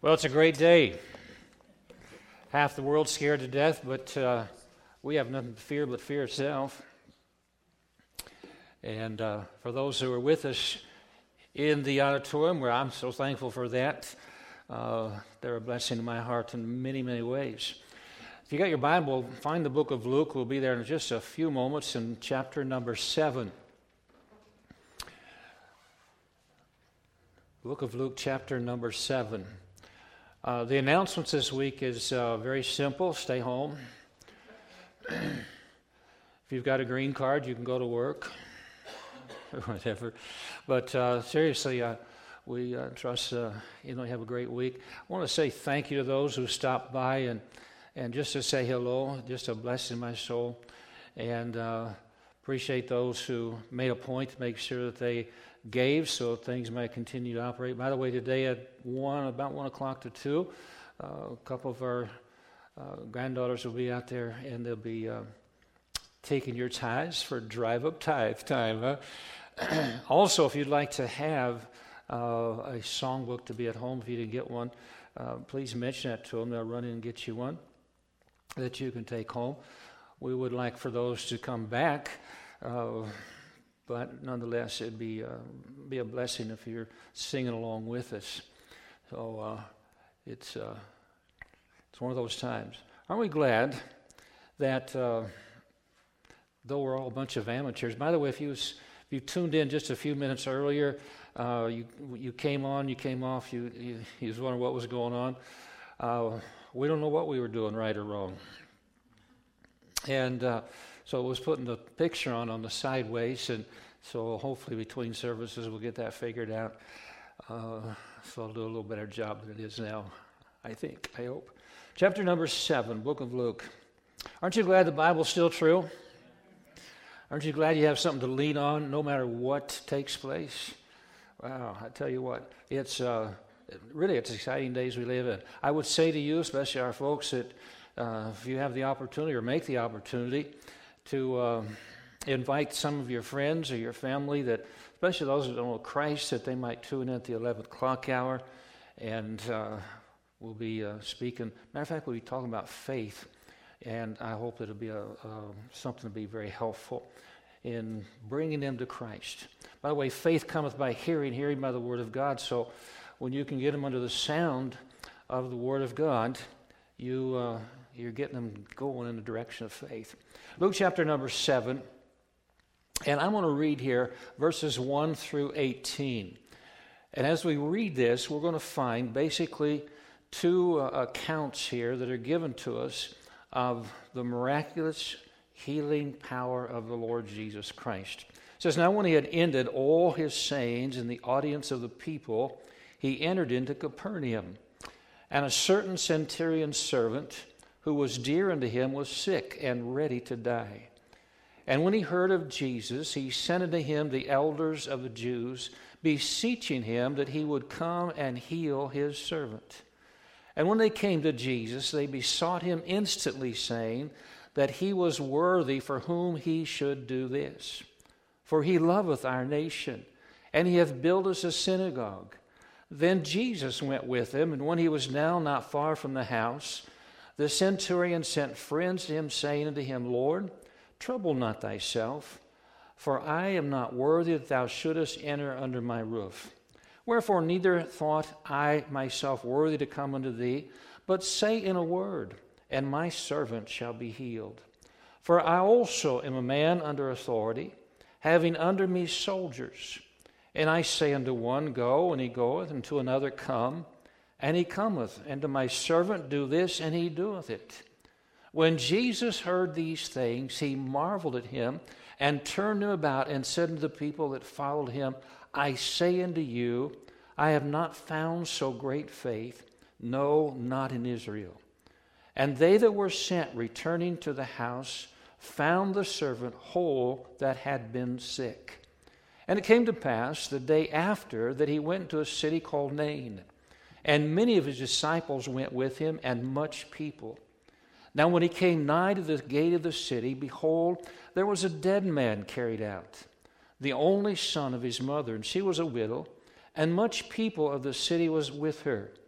Well, it's a great day. Half the world's scared to death, but we have nothing to fear but fear itself. And for those who are with us in the auditorium, where I'm so thankful for that, they're a blessing to my heart in many, many ways. If you got your Bible, find the book of Luke. We'll be there in just a few moments in chapter number 7. Book of Luke, chapter number 7. The announcements this week is very simple. Stay home. If you've got a green card, you can go to work or whatever. But seriously, we trust you have a great week. I want to say thank you to those who stopped by and just to say hello, just a blessing in my soul. And appreciate those who made a point to make sure that they gave so things might continue to operate. By the way, today at about 1 o'clock to 2, a couple of our granddaughters will be out there and they'll be taking your tithes for drive-up tithe time. Also, if you'd like to have a songbook to be at home, if you didn't get one, please mention that to them. They'll run in and get you one that you can take home. We would like for those to come back, but nonetheless, it'd be a blessing if you're singing along with us. So it's one of those times. Aren't we glad that though we're all a bunch of amateurs? By the way, if you tuned in just a few minutes earlier, you came on, you came off, you was wondering what was going on. We don't know what we were doing, right or wrong. And so it was putting the picture on the sideways, and so hopefully between services we'll get that figured out. So I'll do a little better job than it is now, I hope. Chapter number 7, book of Luke. Aren't you glad the Bible's still true? Aren't you glad you have something to lean on no matter what takes place? Wow, I tell you what, it's exciting days we live in. I would say to you, especially our folks, that if you have the opportunity or make the opportunity to invite some of your friends or your family, that especially those that don't know Christ, that they might tune in at the 11 o'clock hour, and we'll be speaking. Matter of fact, we'll be talking about faith, and I hope that it'll be something to be very helpful in bringing them to Christ. By the way, faith cometh by hearing, hearing by the word of God. So when you can get them under the sound of the word of God, you're getting them going in the direction of faith. Luke chapter number 7, and I'm going to read here verses 1 through 18. And as we read this, we're going to find basically two accounts here that are given to us of the miraculous healing power of the Lord Jesus Christ. It says, "Now when he had ended all his sayings in the audience of the people, he entered into Capernaum. And a certain centurion's servant, who was dear unto him, was sick and ready to die. And when he heard of Jesus, he sent unto him the elders of the Jews, beseeching him that he would come and heal his servant. And when they came to Jesus, they besought him instantly, saying that he was worthy for whom he should do this. For he loveth our nation, and he hath built us a synagogue. Then Jesus went with him, and when he was now not far from the house, the centurion sent friends to him, saying unto him, Lord, trouble not thyself, for I am not worthy that thou shouldest enter under my roof. Wherefore neither thought I myself worthy to come unto thee, but say in a word, and my servant shall be healed. For I also am a man under authority, having under me soldiers. And I say unto one, Go, and he goeth, and to another, Come, and he cometh, and to my servant, Do this, and he doeth it. When Jesus heard these things, he marveled at him, and turned him about, and said unto the people that followed him, I say unto you, I have not found so great faith, no, not in Israel. And they that were sent, returning to the house, found the servant whole that had been sick. And it came to pass the day after that he went to a city called Nain, and many of his disciples went with him, and much people. Now when he came nigh to the gate of the city, behold, there was a dead man carried out, the only son of his mother, and she was a widow, and much people of the city was with her.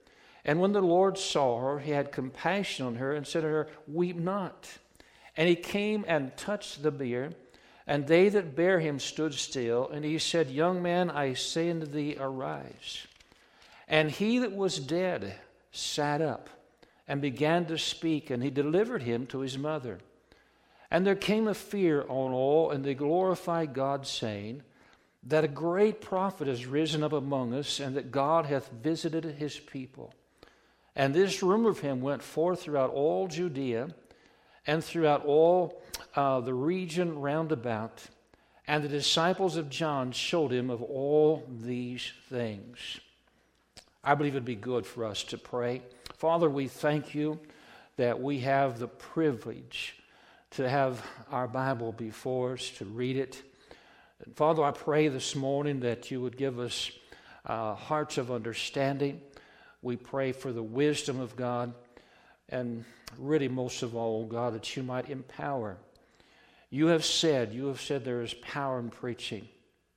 And when the Lord saw her, he had compassion on her and said to her, Weep not. And he came and touched the bier, and they that bare him stood still. And he said, Young man, I say unto thee, arise. And he that was dead sat up and began to speak, and he delivered him to his mother. And there came a fear on all, and they glorified God, saying, that a great prophet is risen up among us, and that God hath visited his people. And this rumor of him went forth throughout all Judea, and throughout all the region round about. And the disciples of John showed him of all these things. I believe it'd be good for us to pray. Father, we thank you that we have the privilege to have our Bible before us, to read it. And Father, I pray this morning that you would give us hearts of understanding. We pray for the wisdom of God, and really most of all, God, that you might empower. You have said there is power in preaching.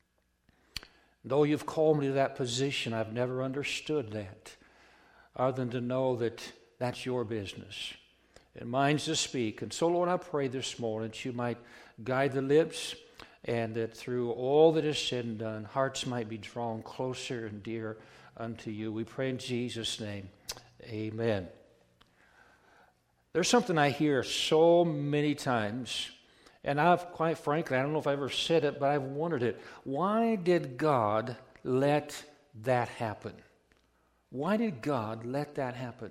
Though you've called me to that position, I've never understood that, other than to know that that's your business. And mine's to speak. And so, Lord, I pray this morning that you might guide the lips, and that through all that is said and done, hearts might be drawn closer and dear unto you. We pray in Jesus' name. Amen. There's something I hear so many times, and quite frankly, I don't know if I ever said it, but I've wondered it. Why did God let that happen? Why did God let that happen?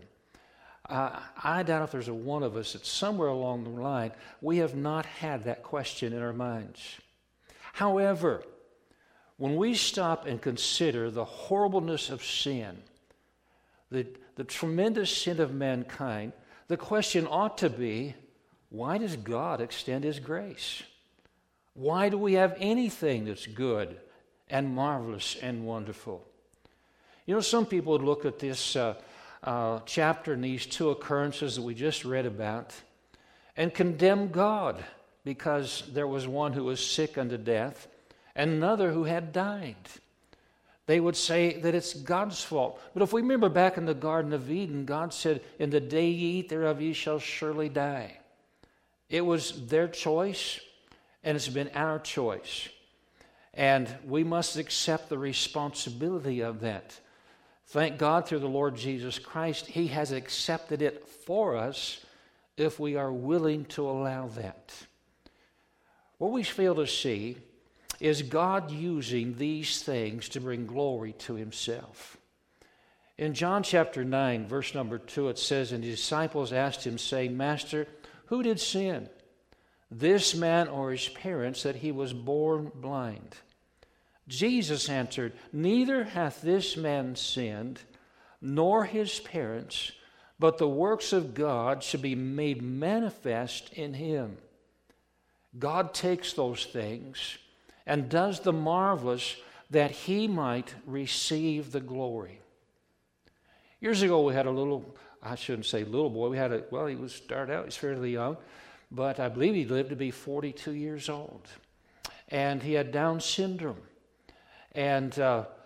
I doubt if there's one of us that somewhere along the line, we have not had that question in our minds. However, when we stop and consider the horribleness of sin, the tremendous sin of mankind, the question ought to be, why does God extend his grace? Why do we have anything that's good and marvelous and wonderful? You know, some people would look at this chapter and these two occurrences that we just read about and condemn God because there was one who was sick unto death and another who had died. They would say that it's God's fault. But if we remember back in the Garden of Eden, God said, in the day ye eat thereof, ye shall surely die. It was their choice, and it's been our choice. And we must accept the responsibility of that. Thank God through the Lord Jesus Christ, he has accepted it for us if we are willing to allow that. What we fail to see is God using these things to bring glory to himself. In John chapter 9, verse number 2, it says, And the disciples asked him, saying, Master, who did sin, this man or his parents, that he was born blind? Jesus answered, Neither hath this man sinned, nor his parents, but the works of God should be made manifest in him. God takes those things and does the marvelous that he might receive the glory. Years ago, we had a little, I shouldn't say little boy, he was started out, he's fairly young, but I believe he lived to be 42 years old. And he had Down syndrome. And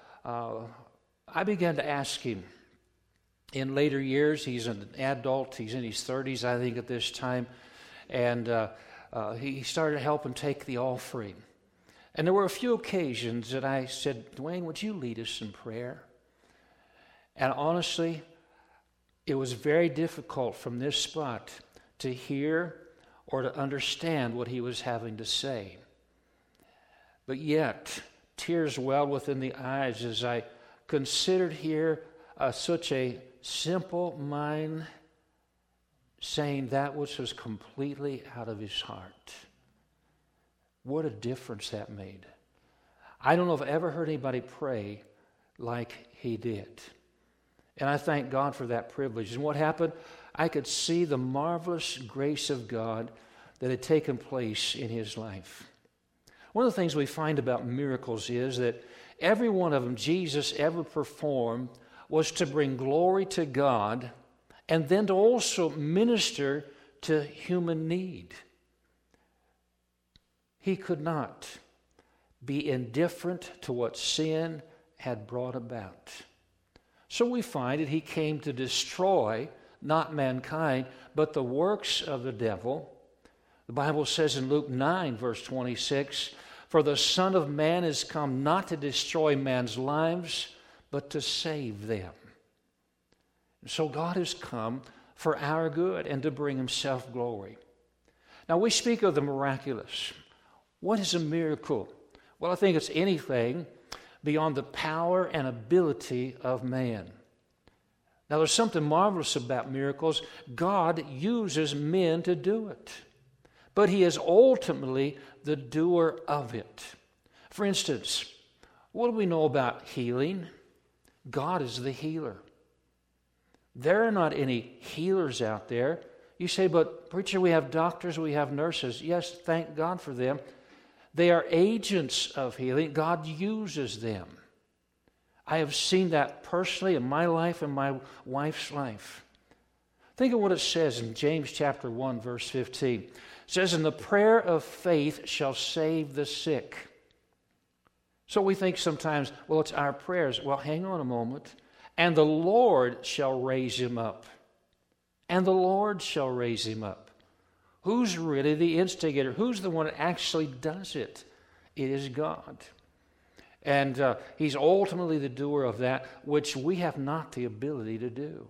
I began to ask him, in later years, he's an adult, he's in his 30s, I think, at this time, and he started helping take the offering. And there were a few occasions that I said, Dwayne, would you lead us in prayer? And honestly, it was very difficult from this spot to hear or to understand what he was having to say. But yet, tears welled within the eyes as I considered here such a simple mind saying that which was completely out of his heart. What a difference that made. I don't know if I ever heard anybody pray like he did. And I thank God for that privilege. And what happened? I could see the marvelous grace of God that had taken place in his life. One of the things we find about miracles is that every one of them Jesus ever performed was to bring glory to God and then to also minister to human need. He could not be indifferent to what sin had brought about. So we find that he came to destroy not mankind, but the works of the devil. The Bible says in Luke 9, verse 26, "For the Son of Man is come not to destroy man's lives, but to save them." So God has come for our good and to bring himself glory. Now we speak of the miraculous. What is a miracle? Well, I think it's anything beyond the power and ability of man. Now there's something marvelous about miracles. God uses men to do it, but he is ultimately the doer of it. For instance, what do we know about healing? God is the healer. There are not any healers out there. You say, "But preacher, we have doctors, we have nurses." Yes, thank God for them. They are agents of healing. God uses them. I have seen that personally in my life and my wife's life. Think of what it says in James chapter 1, verse 15. It says, "And the prayer of faith shall save the sick." So we think sometimes, well, it's our prayers. Well, hang on a moment. "And the Lord shall raise him up." And the Lord shall raise him up. Who's really the instigator? Who's the one that actually does it? It is God. And he's ultimately the doer of that which we have not the ability to do.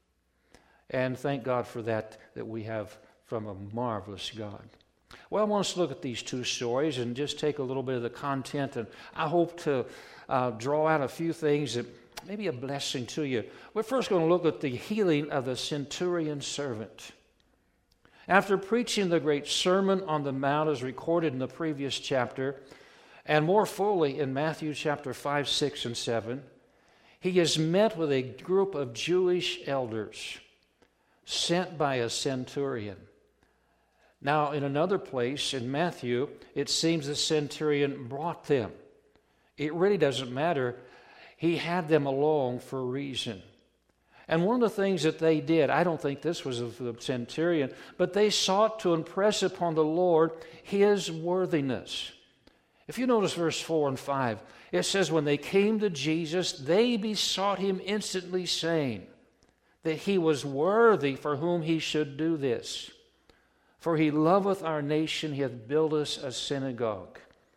And thank God for that we have from a marvelous God. Well, I want us to look at these two stories and just take a little bit of the content, and I hope to draw out a few things that may be a blessing to you. We're first going to look at the healing of the centurion servant. After preaching the great Sermon on the Mount as recorded in the previous chapter, and more fully in Matthew chapter 5, 6, and 7, he is met with a group of Jewish elders sent by a centurion. Now, in another place in Matthew, it seems the centurion brought them. It really doesn't matter. He had them along for a reason. And one of the things that they did, I don't think this was of the centurion, but they sought to impress upon the Lord his worthiness. If you notice verse 4 and 5, it says, "When they came to Jesus, they besought him instantly, saying that he was worthy for whom he should do this. For he loveth our nation, he hath built us a synagogue."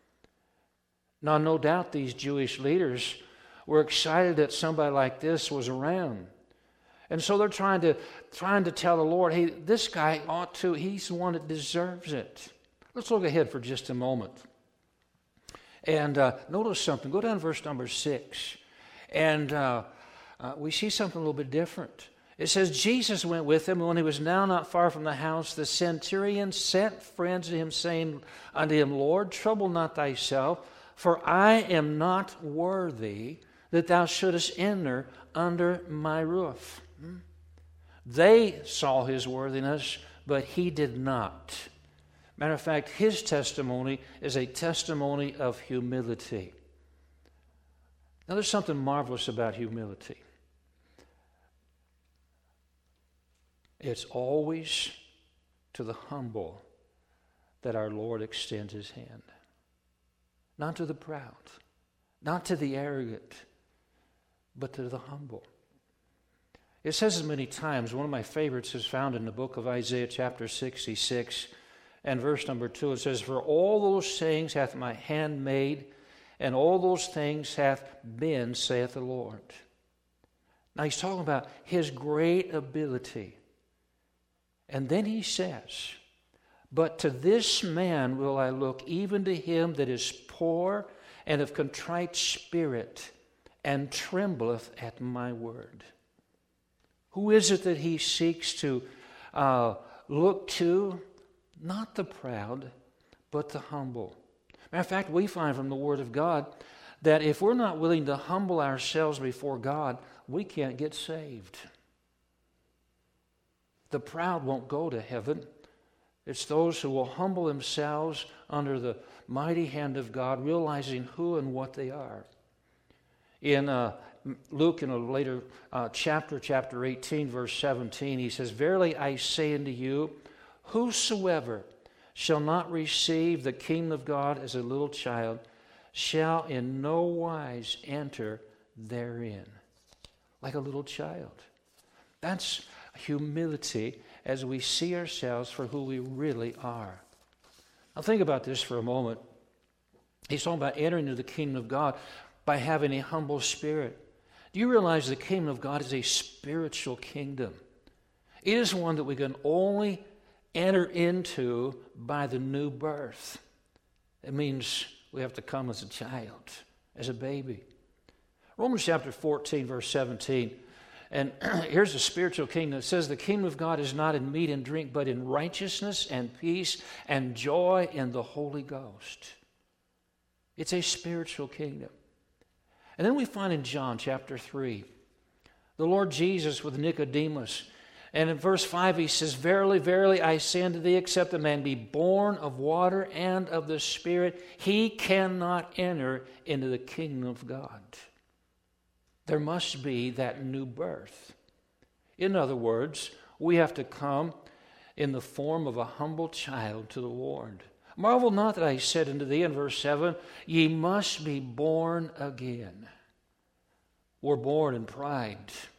Now, no doubt these Jewish leaders were excited that somebody like this was around. And so they're trying to tell the Lord, hey, this guy he's the one that deserves it. Let's look ahead for just a moment. And notice something. Go down to verse number 6. And we see something a little bit different. It says, "Jesus went with him, and when he was now not far from the house, the centurion sent friends to him, saying unto him, Lord, trouble not thyself, for I am not worthy that thou shouldest enter under my roof." They saw his worthiness, but he did not. Matter of fact, his testimony is a testimony of humility. Now, there's something marvelous about humility. It's always to the humble that our Lord extends his hand. Not to the proud, not to the arrogant, but to the humble. It says it many times. One of my favorites is found in the book of Isaiah chapter 66 and verse number 2. It says, "For all those things hath my hand made, and all those things hath been, saith the Lord." Now he's talking about his great ability. And then he says, "But to this man will I look, even to him that is poor and of contrite spirit, and trembleth at my word." Who is it that he seeks to look to? Not the proud, but the humble. Matter of fact, we find from the Word of God that if we're not willing to humble ourselves before God, we can't get saved. The proud won't go to heaven. It's those who will humble themselves under the mighty hand of God, realizing who and what they are. In Luke, in a later chapter 18, verse 17, he says, "Verily I say unto you, whosoever shall not receive the kingdom of God as a little child shall in no wise enter therein." like a little child. That's humility as we see ourselves for who we really are. Now think about this for a moment. He's talking about entering into the kingdom of God by having a humble spirit. Do you realize the kingdom of God is a spiritual kingdom? It is one that we can only enter into by the new birth. It means we have to come as a child, as a baby. Romans chapter 14, verse 17. And here's the spiritual kingdom. It says, the kingdom of God is not in meat and drink, but in righteousness and peace and joy in the Holy Ghost. It's a spiritual kingdom. And then we find in John chapter 3, the Lord Jesus with Nicodemus. And in verse 5 he says, verily, verily, I say unto thee, except a man be born of water and of the Spirit, he cannot enter into the kingdom of God. There must be that new birth. In other words, we have to come in the form of a humble child to the Lord. Marvel not that I said unto thee in verse 7, ye must be born again. We're born in pride.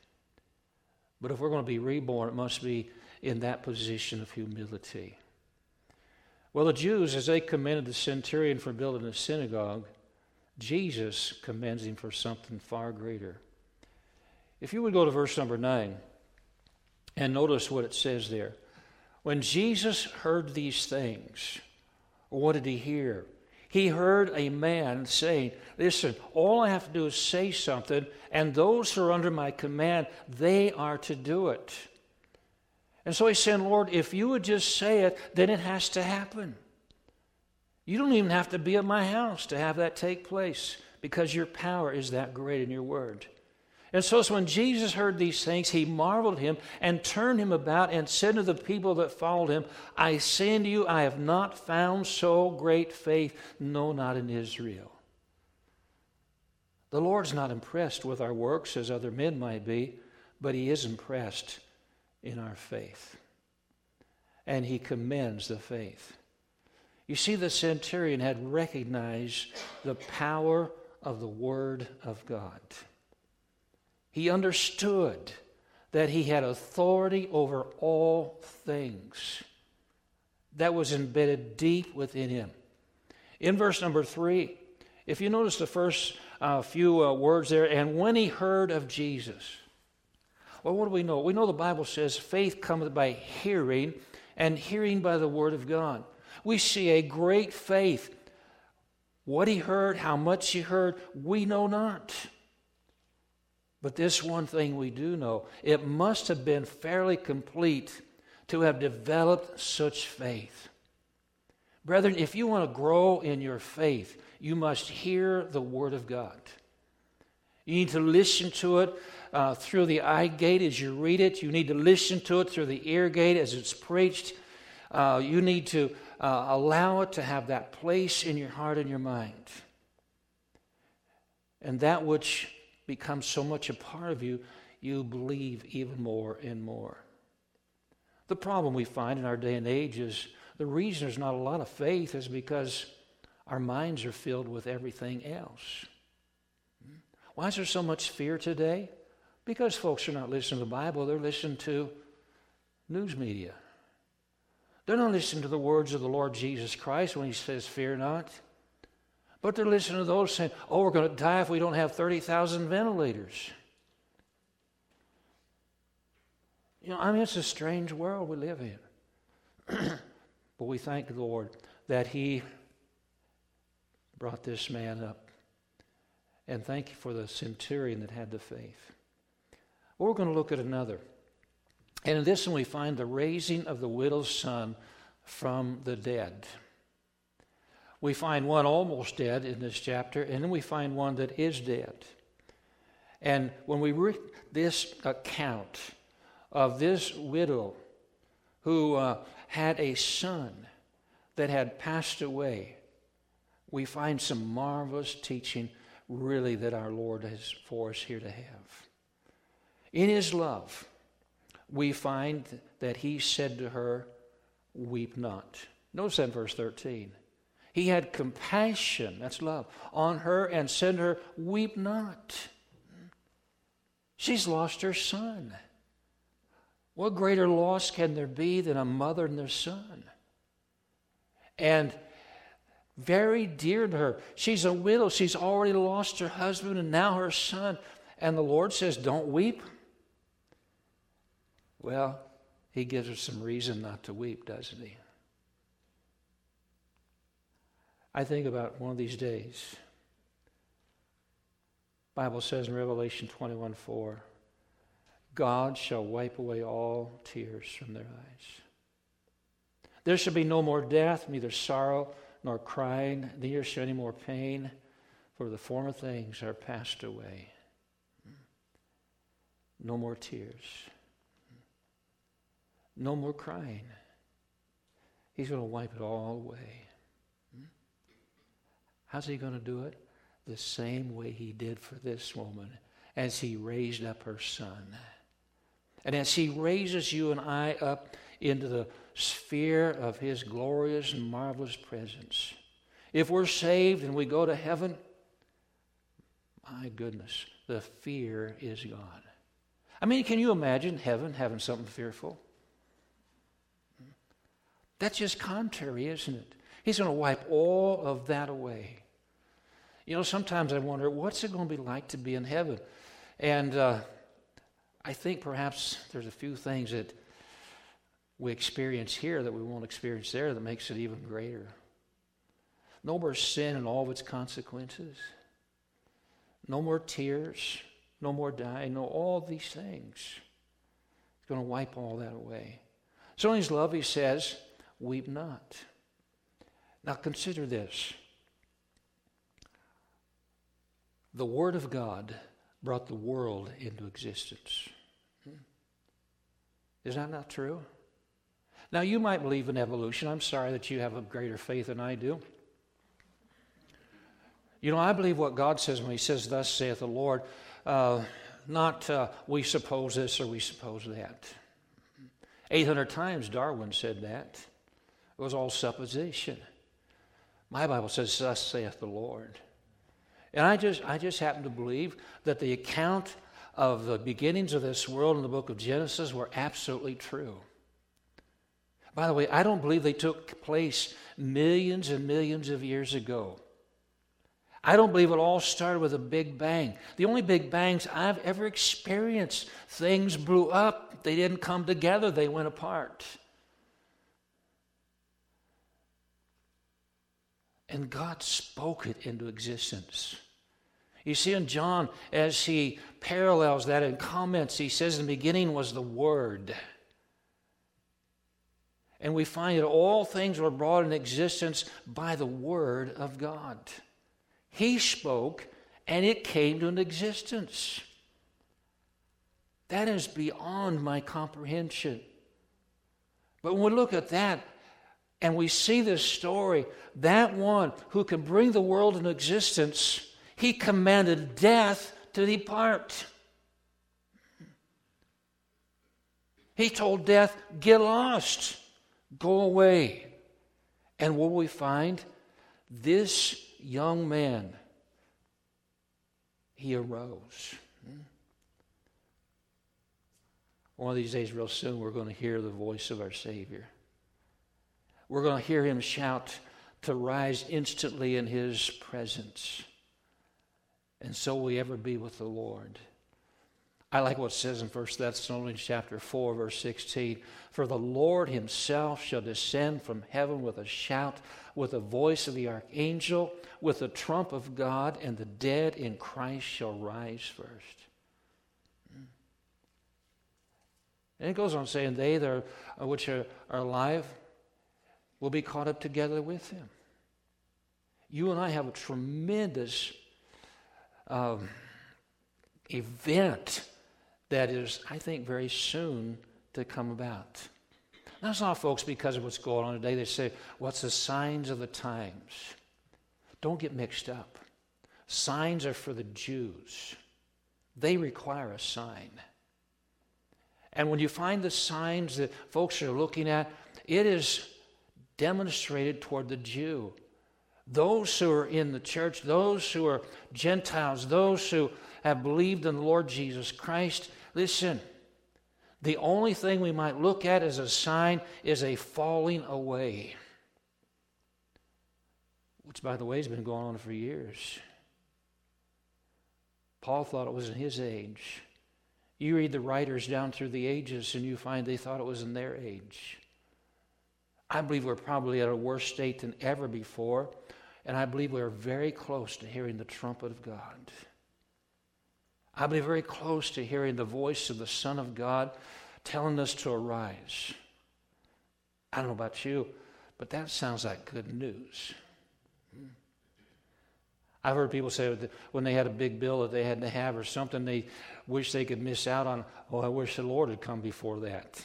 But if we're going to be reborn, it must be in that position of humility. Well, the Jews, as they commended the centurion for building a synagogue, Jesus commends him for something far greater. If you would go to verse number 9 and notice what it says there. When Jesus heard these things, what did he hear? He heard a man saying, listen, all I have to do is say something, and those who are under my command, they are to do it. And so he's saying, Lord, if you would just say it, then it has to happen. You don't even have to be at my house to have that take place, because your power is that great in your word. And so when Jesus heard these things, he marveled at him and turned him about and said to the people that followed him, I say unto you, I have not found so great faith, no, not in Israel. The Lord's not impressed with our works as other men might be, but he is impressed in our faith. And he commends the faith. You see, the centurion had recognized the power of the Word of God. He understood that he had authority over all things. That was embedded deep within him. In verse number 3, if you notice the first few words there, and when he heard of Jesus. Well, what do we know? We know the Bible says faith cometh by hearing, and hearing by the word of God. We see a great faith. What he heard, how much he heard, we know not. But this one thing we do know, it must have been fairly complete to have developed such faith. Brethren, if you want to grow in your faith, you must hear the Word of God. You need to listen to it through the eye gate as you read it. You need to listen to it through the ear gate as it's preached. You need to allow it to have that place in your heart and your mind. And that which becomes so much a part of you, you believe even more and more. The problem we find in our day and age is the reason there's not a lot of faith is because our minds are filled with everything else. Why is there so much fear today? Because folks are not listening to the Bible, they're listening to news media. They're not listening to the words of the Lord Jesus Christ when he says, fear not. But they're listening to those saying, oh, we're going to die if we don't have 30,000 ventilators. You know, I mean, it's a strange world we live in. But we thank the Lord that he brought this man up. And thank you for the centurion that had the faith. Well, we're going to look at another. And in this one we find the raising of the widow's son from the dead. We find one almost dead in this chapter, and then we find one that is dead. And when we read this account of this widow who had a son that had passed away, we find some marvelous teaching really that our Lord has for us here to have. In his love, we find that he said to her, weep not. Notice that in verse 13. He had compassion, that's love, on her and said to her, weep not. She's lost her son. What greater loss can there be than a mother and their son? And very dear to her. She's a widow. She's already lost her husband and now her son. And the Lord says, don't weep. Well, he gives her some reason not to weep, doesn't he? I think about one of these days. The Bible says in Revelation 21:4, God shall wipe away all tears from their eyes. There shall be no more death, neither sorrow nor crying, neither shall any more pain, for the former things are passed away. No more tears. No more crying. He's going to wipe it all away. How's he going to do it? The same way he did for this woman as he raised up her son. And as he raises you and I up into the sphere of his glorious and marvelous presence. If we're saved and we go to heaven, my goodness, the fear is gone. I mean, can you imagine heaven having something fearful? That's just contrary, isn't it? He's going to wipe all of that away. You know, sometimes I wonder, what's it going to be like to be in heaven? And I think perhaps there's a few things that we experience here that we won't experience there that makes it even greater. No more sin and all of its consequences. No more tears. No more dying. No, all these things. He's going to wipe all that away. So in his love, he says, weep not. Now consider this. The Word of God brought the world into existence. Is that not true? Now, you might believe in evolution. I'm sorry that you have a greater faith than I do. You know, I believe what God says when he says, thus saith the Lord, not we suppose this or we suppose that. 800 times Darwin said that. It was all supposition. My Bible says, thus saith the Lord. And I just happen to believe that the account of the beginnings of this world in the book of Genesis were absolutely true. By the way, I don't believe they took place millions and millions of years ago. I don't believe it all started with a big bang. The only big bangs I've ever experienced, things blew up. They didn't come together. They went apart. And God spoke it into existence. You see in John, as he parallels that in comments, he says in the beginning was the Word. And we find that all things were brought into existence by the Word of God. He spoke, and it came to an existence. That is beyond my comprehension. But when we look at that, and we see this story, that one who can bring the world into existence, he commanded death to depart. He told death, get lost, go away. And what we find? This young man, he arose. One of these days, real soon, we're going to hear the voice of our Savior. We're going to hear him shout to rise instantly in his presence. And so will we ever be with the Lord. I like what it says in 1 Thessalonians chapter 4, verse 16. For the Lord himself shall descend from heaven with a shout, with the voice of the archangel, with the trump of God, and the dead in Christ shall rise first. And it goes on saying, they that are, which are alive will be caught up together with him. You and I have a tremendous event that is, I think, very soon to come about. Now, it's not, folks, because of what's going on today. They say, what's the signs of the times? Don't get mixed up. Signs are for the Jews. They require a sign. And when you find the signs that folks are looking at, it is demonstrated toward the Jew. those who are in the church, those who are Gentiles, those who have believed in the Lord Jesus Christ, listen, the only thing we might look at as a sign is a falling away, which, by the way, has been going on for years. Paul thought it was in his age. You read the writers down through the ages and you find they thought it was in their age. I believe we're probably at a worse state than ever before, and I believe we're very close to hearing the trumpet of God. I believe very close to hearing the voice of the Son of God telling us to arise. I don't know about you, but that sounds like good news. I've heard people say that when they had a big bill that they had to have or something they wish they could miss out on, oh, I wish the Lord had come before that.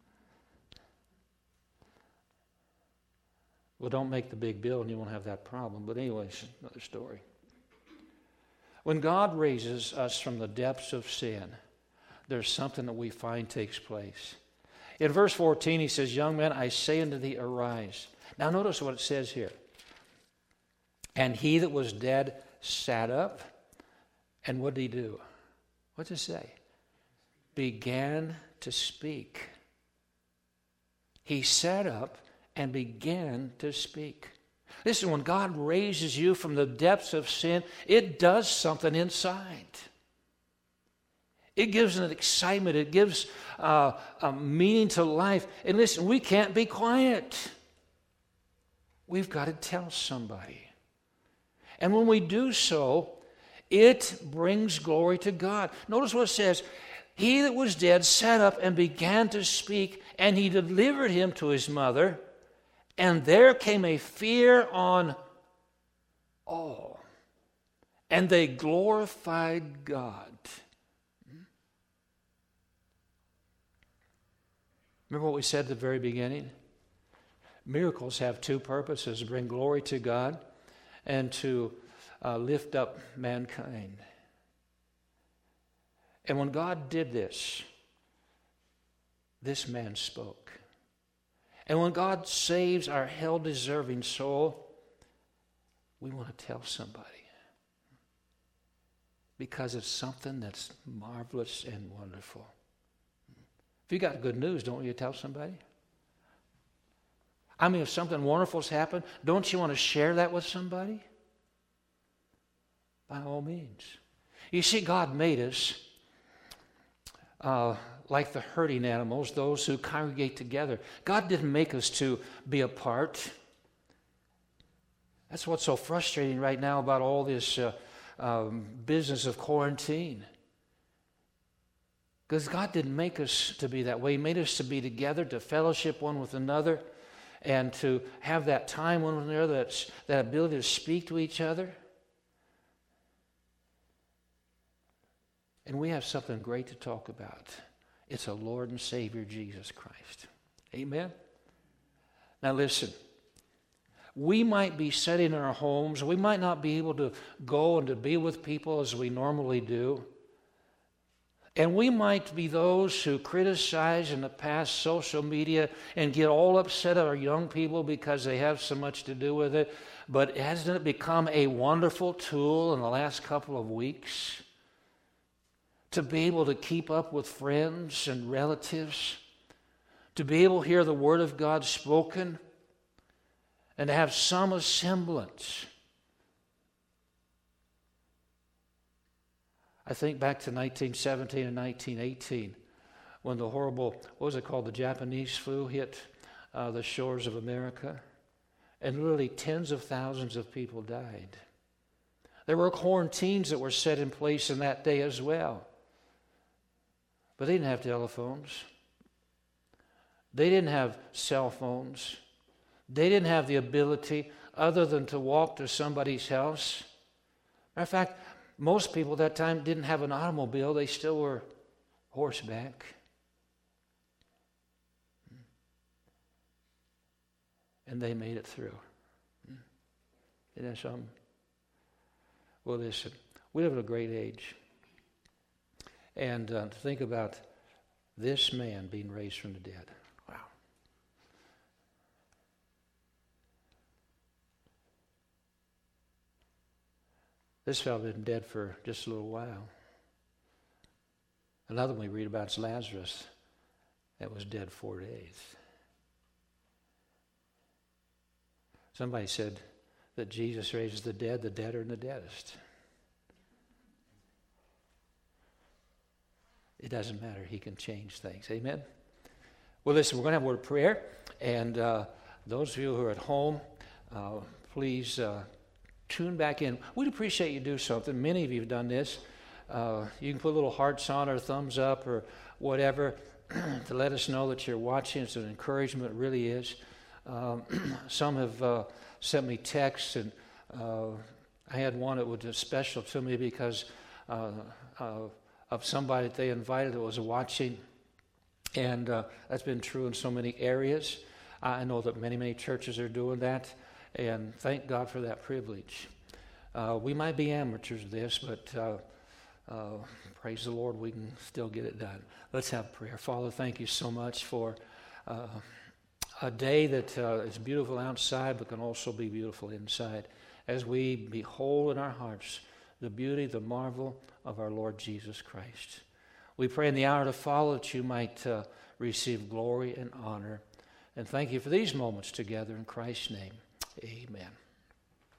Well, don't make the big bill and you won't have that problem. But anyway, it's another story. When God raises us from the depths of sin, there's something that we find takes place. In verse 14, he says, young men, I say unto thee, arise. Now notice what it says here. And he that was dead sat up, and what did he do? What does it say? Began to speak. He sat up and began to speak. Listen, when God raises you from the depths of sin, it does something inside. It gives an excitement. It gives a meaning to life. And listen, we can't be quiet. We've got to tell somebody. And when we do so, it brings glory to God. Notice what it says. He that was dead sat up and began to speak, and he delivered him to his mother. And there came a fear on all, and they glorified God. Remember what we said at the very beginning? Miracles have two purposes: to bring glory to God and to lift up mankind. And when God did this, this man spoke. And when God saves our hell-deserving soul, we want to tell somebody. Because it's something that's marvelous and wonderful. If you got good news, don't you tell somebody? I mean, if something wonderful's happened, don't you want to share that with somebody? By all means. You see, God made us like the herding animals, those who congregate together. God didn't make us to be apart. That's what's so frustrating right now about all this business of quarantine. Because God didn't make us to be that way. He made us to be together, to fellowship one with another, and to have that time one with another, that ability to speak to each other. And we have something great to talk about. It's our Lord and Savior, Jesus Christ. Amen? Now listen. We might be sitting in our homes. We might not be able to go and to be with people as we normally do. And we might be those who criticize in the past social media and get all upset at our young people because they have so much to do with it. But hasn't it become a wonderful tool in the last couple of weeks to be able to keep up with friends and relatives, to be able to hear the Word of God spoken, and to have some semblance? I think back to 1917 and 1918 when the horrible, what was it called, the Japanese flu hit the shores of America, and literally tens of thousands of people died. There were quarantines that were set in place in that day as well. But they didn't have telephones. They didn't have cell phones. They didn't have the ability other than to walk to somebody's house. Matter of fact, most people at that time didn't have an automobile. They still were horseback. And they made it through. Isn't that something? Well, listen, we live in a great age. And to think about this man being raised from the dead. Wow. This fellow had been dead for just a little while. Another one we read about is Lazarus that was dead 4 days. Somebody said that Jesus raises the dead are in the deadest. It doesn't matter. He can change things. Amen? Well, listen, we're going to have a word of prayer. And those of you who are at home, please tune back in. We'd appreciate you do something. Many of you have done this. You can put little hearts on or thumbs up or whatever to let us know that you're watching. It's an encouragement. It really is. Some have sent me texts, and I had one that was special to me because of somebody that they invited that was watching. And that's been true in so many areas. I know that many, many churches are doing that, and thank God for that privilege. We might be amateurs of this, but praise the Lord, we can still get it done. Let's have prayer. Father, thank you so much for a day that is beautiful outside but can also be beautiful inside as we behold in our hearts the beauty, the marvel of our Lord Jesus Christ. We pray in the hour to follow that you might receive glory and honor. And thank you for these moments together in Christ's name. Amen.